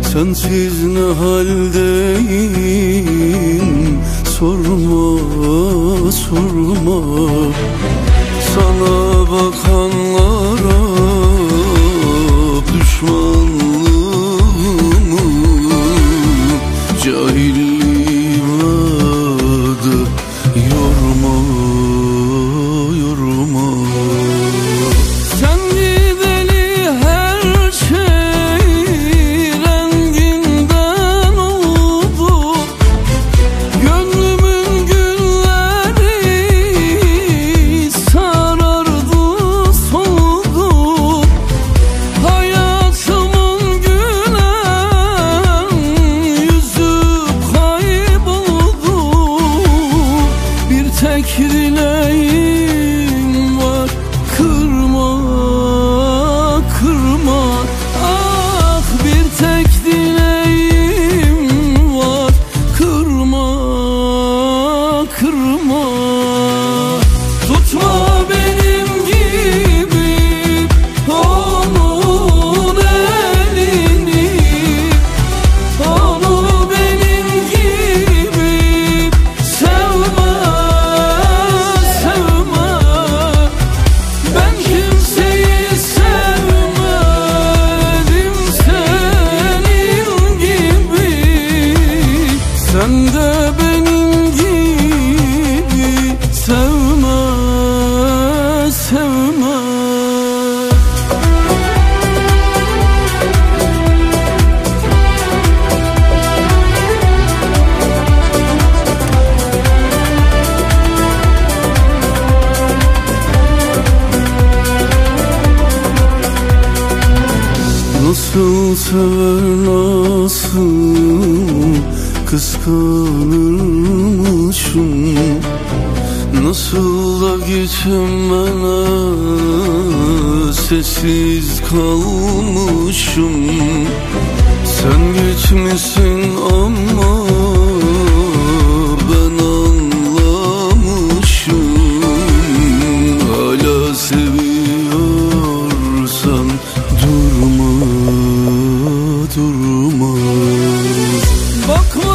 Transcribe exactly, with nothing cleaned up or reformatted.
Sensiz ne haldeyim sorma sorma. Sana bakanlara düşmanlığımı, cahilliğim adı yorma yorma. Sen gideli her şey renginden oldu. Gönlümün gülleri sarardı soldu. Hayatımın gülen yüzü kayboldu. Bir tek dileğim var, kırma kırma. Ah, bir tek dileğim var, kırma kırma. Tutma benim gibi onun elini, onu benim gibi sevme sevme. Ben kimseyi sevmedim senin gibi. Sen de benim gibi sevme sevme. Nasıl sever nasıl kıskanırmışım. Nasıl da gitmene sessiz kalmışım. Sen gitmişsin ama ben anlamışım. Hala seviyorsan durma durma. Bakma